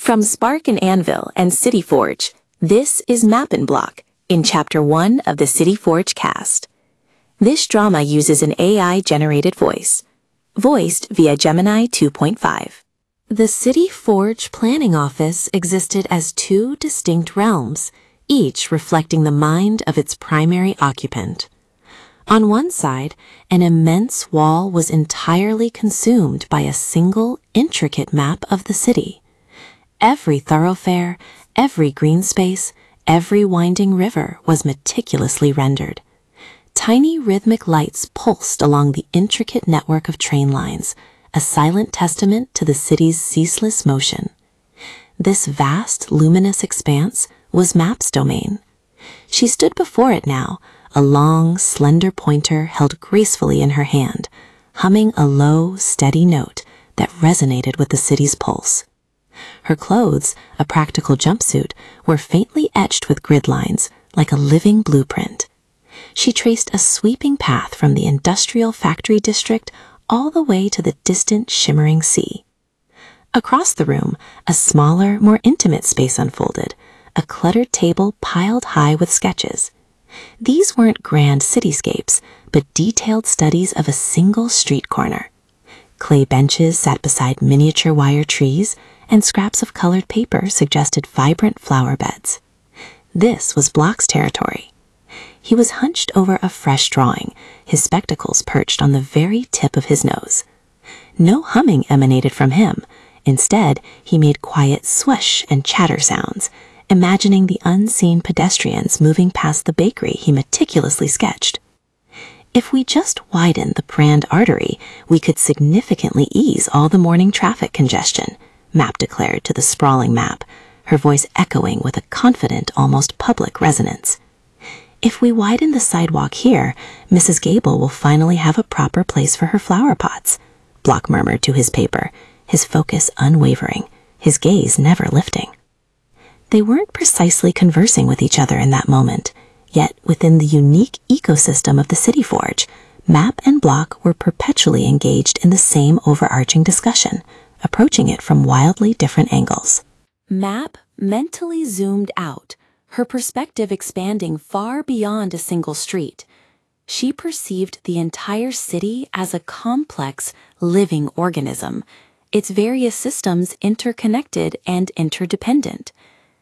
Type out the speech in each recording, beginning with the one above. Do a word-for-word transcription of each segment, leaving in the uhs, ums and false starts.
From Spark and Anvil and CityForge, this is Mappin' Block in Chapter one of the CityForge cast. This drama uses an A I-generated voice, voiced via Gemini two point five. The CityForge planning office existed as two distinct realms, each reflecting the mind of its primary occupant. On one side, an immense wall was entirely consumed by a single, intricate map of the city. Every thoroughfare, every green space, every winding river was meticulously rendered. Tiny rhythmic lights pulsed along the intricate network of train lines, a silent testament to the city's ceaseless motion. This vast, luminous expanse was Map's domain. She stood before it now, a long, slender pointer held gracefully in her hand, humming a low, steady note that resonated with the city's pulse. Her clothes, a practical jumpsuit, were faintly etched with grid lines, like a living blueprint. She traced a sweeping path from the industrial factory district all the way to the distant shimmering sea. Across the room, a smaller, more intimate space unfolded, a cluttered table piled high with sketches. These weren't grand cityscapes, but detailed studies of a single street corner. Clay benches sat beside miniature wire trees, and scraps of colored paper suggested vibrant flower beds. This was Block's territory. He was hunched over a fresh drawing, his spectacles perched on the very tip of his nose. No humming emanated from him. Instead, he made quiet swoosh and chatter sounds, imagining the unseen pedestrians moving past the bakery he meticulously sketched. If we just widened the Brand artery, we could significantly ease all the morning traffic congestion, Map declared to the sprawling map, her voice echoing with a confident, almost public resonance. If we widen the sidewalk here, Missus Gable will finally have a proper place for her flower pots, Block murmured to his paper, his focus unwavering, his gaze never lifting. They weren't precisely conversing with each other in that moment, yet within the unique ecosystem of the CityForge, Map and Block were perpetually engaged in the same overarching discussion, approaching it from wildly different angles. Map mentally zoomed out, her perspective expanding far beyond a single street. She perceived the entire city as a complex, living organism, its various systems interconnected and interdependent.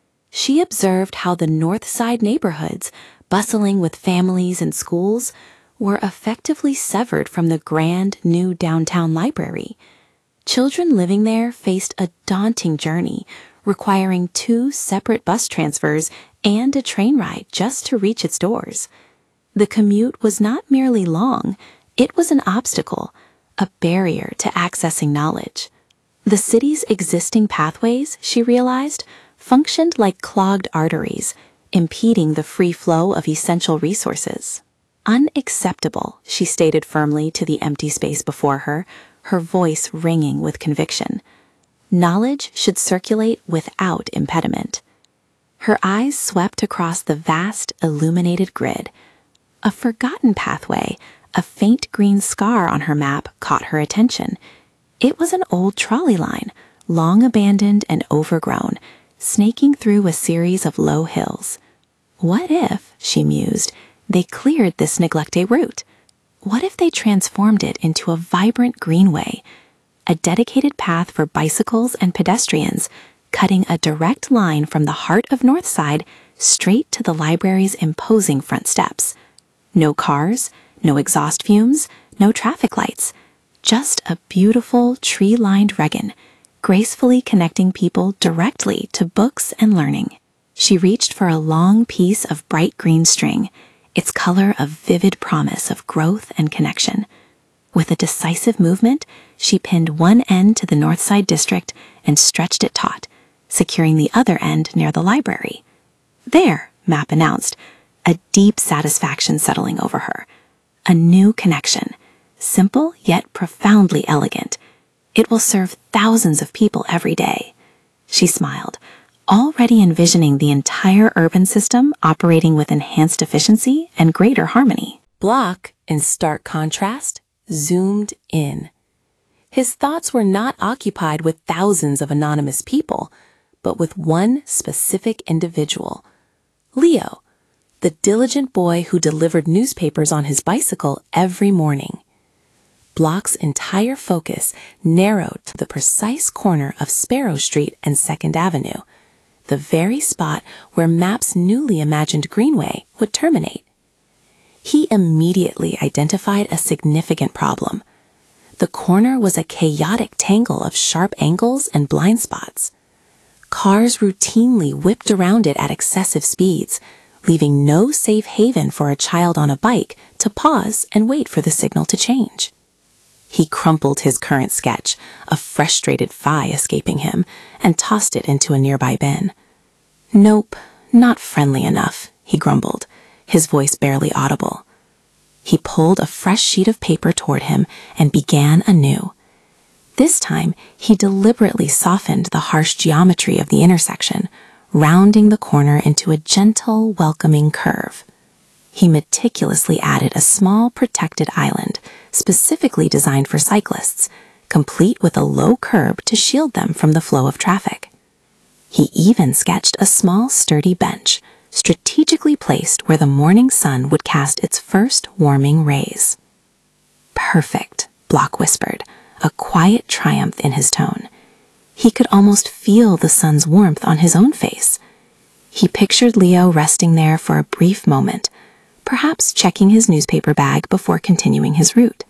She observed how the North Side neighborhoods, bustling with families and schools, were effectively severed from the grand new downtown library. Children living there faced a daunting journey, requiring two separate bus transfers and a train ride just to reach its doors. The commute was not merely long, it was an obstacle, a barrier to accessing knowledge. The city's existing pathways, she realized, functioned like clogged arteries, impeding the free flow of essential resources. Unacceptable, she stated firmly to the empty space before her, her voice ringing with conviction. Knowledge should circulate without impediment. Her eyes swept across the vast, illuminated grid. A forgotten pathway, a faint green scar on her map, caught her attention. It was an old trolley line, long abandoned and overgrown, snaking through a series of low hills. What if, she mused, they cleared this neglected route? What if they transformed it into a vibrant greenway, a dedicated path for bicycles and pedestrians, cutting a direct line from the heart of Northside straight to the library's imposing front steps? No cars, no exhaust fumes, no traffic lights, just a beautiful tree-lined Regan, gracefully connecting people directly to books and learning. She reached for a long piece of bright green string, its color a vivid promise of growth and connection. With a decisive movement, she pinned one end to the Northside district and stretched it taut, securing the other end near the library. There, Map announced, a deep satisfaction settling over her. A new connection, simple yet profoundly elegant. It will serve thousands of people every day. She smiled, already envisioning the entire urban system operating with enhanced efficiency and greater harmony. Block, in stark contrast, zoomed in. His thoughts were not occupied with thousands of anonymous people, but with one specific individual. Leo, the diligent boy who delivered newspapers on his bicycle every morning. Block's entire focus narrowed to the precise corner of Sparrow Street and Second Avenue, the very spot where Map's newly imagined greenway would terminate. He immediately identified a significant problem. The corner was a chaotic tangle of sharp angles and blind spots. Cars routinely whipped around it at excessive speeds, leaving no safe haven for a child on a bike to pause and wait for the signal to change. He crumpled his current sketch, a frustrated sigh escaping him, and tossed it into a nearby bin. "Nope, not friendly enough," he grumbled, his voice barely audible. He pulled a fresh sheet of paper toward him and began anew. This time, he deliberately softened the harsh geometry of the intersection, rounding the corner into a gentle, welcoming curve. He meticulously added a small protected island, specifically designed for cyclists, complete with a low curb to shield them from the flow of traffic. He even sketched a small, sturdy bench, strategically placed where the morning sun would cast its first warming rays. "Perfect," Block whispered, a quiet triumph in his tone. He could almost feel the sun's warmth on his own face. He pictured Leo resting there for a brief moment, perhaps checking his newspaper bag before continuing his route.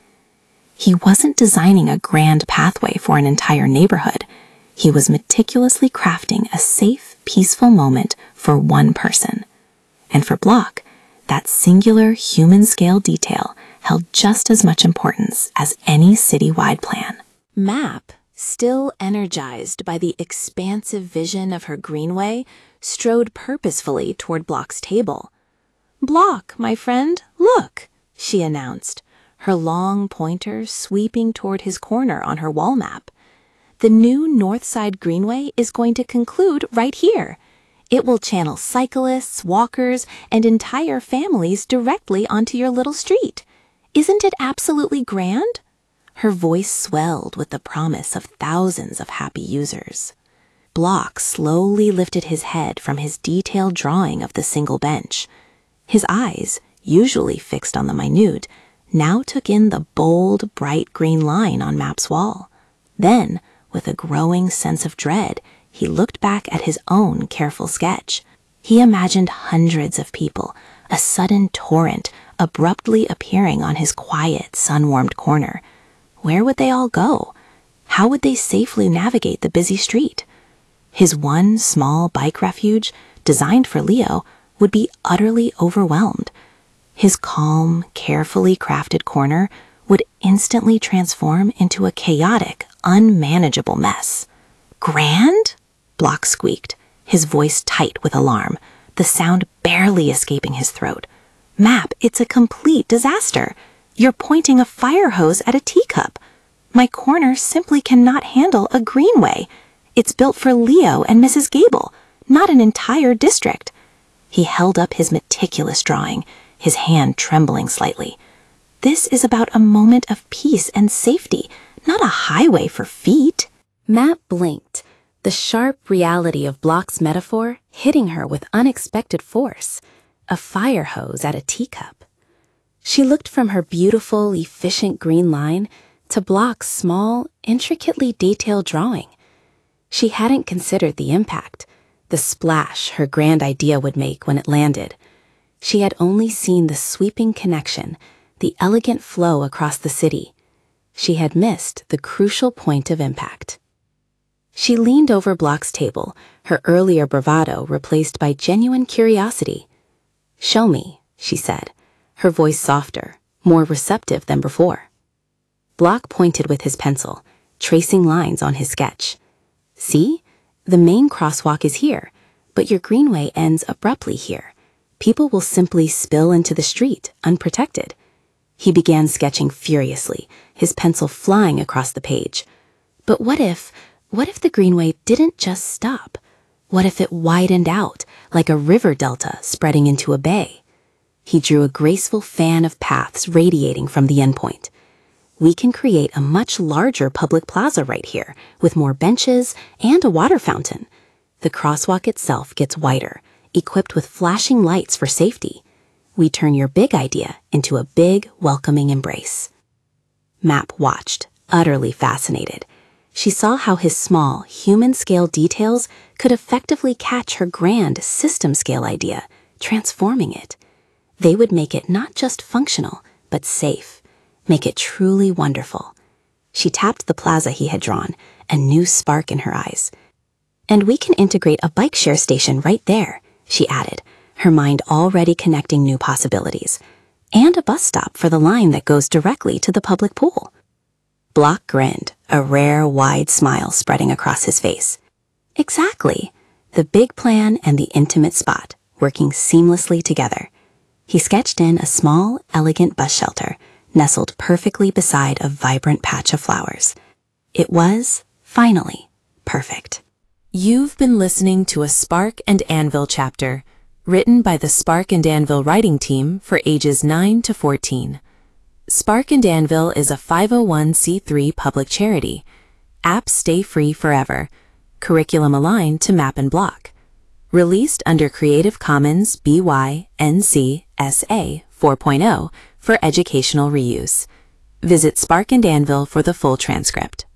He wasn't designing a grand pathway for an entire neighborhood. He was meticulously crafting a safe, peaceful moment for one person. And for Block, that singular human-scale detail held just as much importance as any citywide plan. Map, still energized by the expansive vision of her greenway, strode purposefully toward Block's table. "Block, my friend, look," she announced, her long pointer sweeping toward his corner on her wall map. "The new North Side Greenway is going to conclude right here. It will channel cyclists, walkers, and entire families directly onto your little street. Isn't it absolutely grand?" Her voice swelled with the promise of thousands of happy users. Block slowly lifted his head from his detailed drawing of the single bench. His eyes, usually fixed on the minute, now took in the bold, bright green line on Map's wall. Then, with a growing sense of dread, he looked back at his own careful sketch. He imagined hundreds of people, a sudden torrent abruptly appearing on his quiet, sun-warmed corner. Where would they all go? How would they safely navigate the busy street? His one small bike refuge, designed for Leo, would be utterly overwhelmed. His calm, carefully crafted corner would instantly transform into a chaotic, unmanageable mess. "Grand?" Block squeaked, his voice tight with alarm, the sound barely escaping his throat. "Map, it's a complete disaster. You're pointing a fire hose at a teacup. My corner simply cannot handle a greenway. It's built for Leo and Missus Gable, not an entire district." He held up his meticulous drawing, his hand trembling slightly. "This is about a moment of peace and safety, not a highway for feet." Map blinked, the sharp reality of Block's metaphor hitting her with unexpected force. A fire hose at a teacup. She looked from her beautiful, efficient green line to Block's small, intricately detailed drawing. She hadn't considered the impact, the splash her grand idea would make when it landed. She had only seen the sweeping connection, the elegant flow across the city. She had missed the crucial point of impact. She leaned over Block's table, her earlier bravado replaced by genuine curiosity. "Show me," she said, her voice softer, more receptive than before. Block pointed with his pencil, tracing lines on his sketch. "See? The main crosswalk is here, but your greenway ends abruptly here. People will simply spill into the street, unprotected." He began sketching furiously, his pencil flying across the page. But what if, what if the greenway didn't just stop? What if it widened out, like a river delta spreading into a bay? He drew a graceful fan of paths radiating from the endpoint. "We can create a much larger public plaza right here, with more benches and a water fountain. The crosswalk itself gets wider, equipped with flashing lights for safety. We turn your big idea into a big, welcoming embrace. Map watched, utterly fascinated. She saw how his small, human-scale details could effectively catch her grand, system-scale idea, transforming it. They would make it not just functional, but safe, make it truly wonderful. She tapped the plaza he had drawn, a new spark in her eyes. And we can integrate a bike share station right there, she added, her mind already connecting new possibilities, and a bus stop for the line that goes directly to the public pool. Block grinned, a rare, wide smile spreading across his face. Exactly. The big plan and the intimate spot, working seamlessly together. He sketched in a small, elegant bus shelter, nestled perfectly beside a vibrant patch of flowers. It was, finally, perfect. You've been listening to a Spark and Anvil chapter, written by the Spark and Anvil writing team for ages nine to fourteen. Spark and Anvil is a five oh one c three public charity. Apps stay free forever. Curriculum aligned to Map and Block. Released under Creative Commons B Y N C S A four point oh for educational reuse. Visit Spark and Anvil for the full transcript.